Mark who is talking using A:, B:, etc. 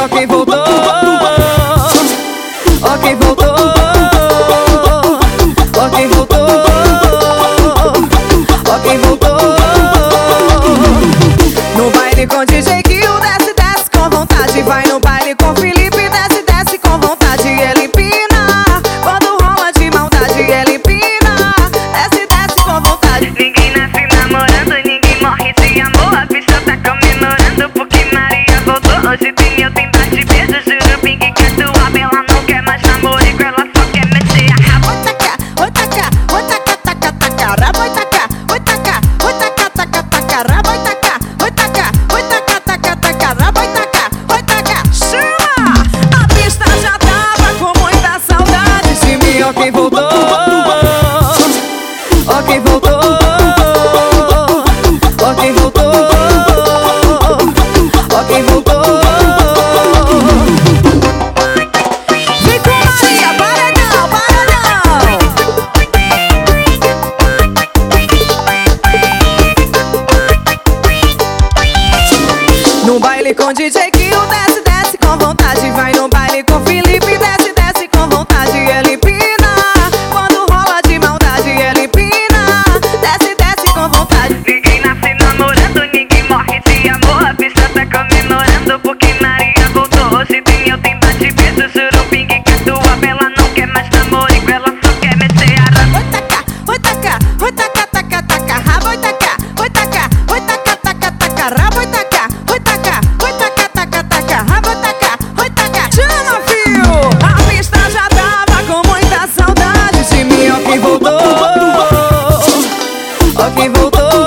A: ó quem voltou, ó quem voltou, ó quem voltou, ó quem voltou. No baile com DJ Gil, desce, desce com vontade. Vai no baile com Felipe, desce, desce com vontade. Ele empina, quando rola de maldade. Ele empina, desce, desce com vontade.
B: Ninguém nasce namorando, ninguém morre de amor. A pista tá comemorando porque Maria voltou. Hoje tem eu, tem bate beijo, juro, Pink quer tua Bela não quer mais namorico, ela só quer meter a rabo.
A: Oi taca, oi taca, oi taca, taca, taca, rabo, oi taca, oi taca, oi taca, taca, taca, rabo, oi taca, oi taca, oi taca, taca, taca, rabo, oi taca, oi taca, chama! A pista já tava com muita saudade de mim, ó quem voltou, ó quem voltou, ó quem voltou, ó quem voltou. Vem com Maria, paredão, paredão. No baile com DJ Gil, desce, desce com vontade. Vai no baile com Felipe, desce, desce com vontade. Ele empina, quando rola de maldade. Ele empina, desce, desce com vontade.
B: Ninguém nasce namorando, ninguém morre de amor. A pista tá comemorando porque Maria voltou. Hoje tem eu, tem bate beijo, juro, Pink quer tua Bela não quer mais namorico, ela só quer meter a rabo.
A: Oi taca, oi taca, oi taca, taca, taca, rabo, oi taca, oi taca, oi taca, taca, taca, rabo, oi taca, oi taca, oi taca, taca, taca, rabo, oi taca, oi taca. Chama, fio! A pista já tava com muita saudade de mim, ó quem voltou, ó quem voltou,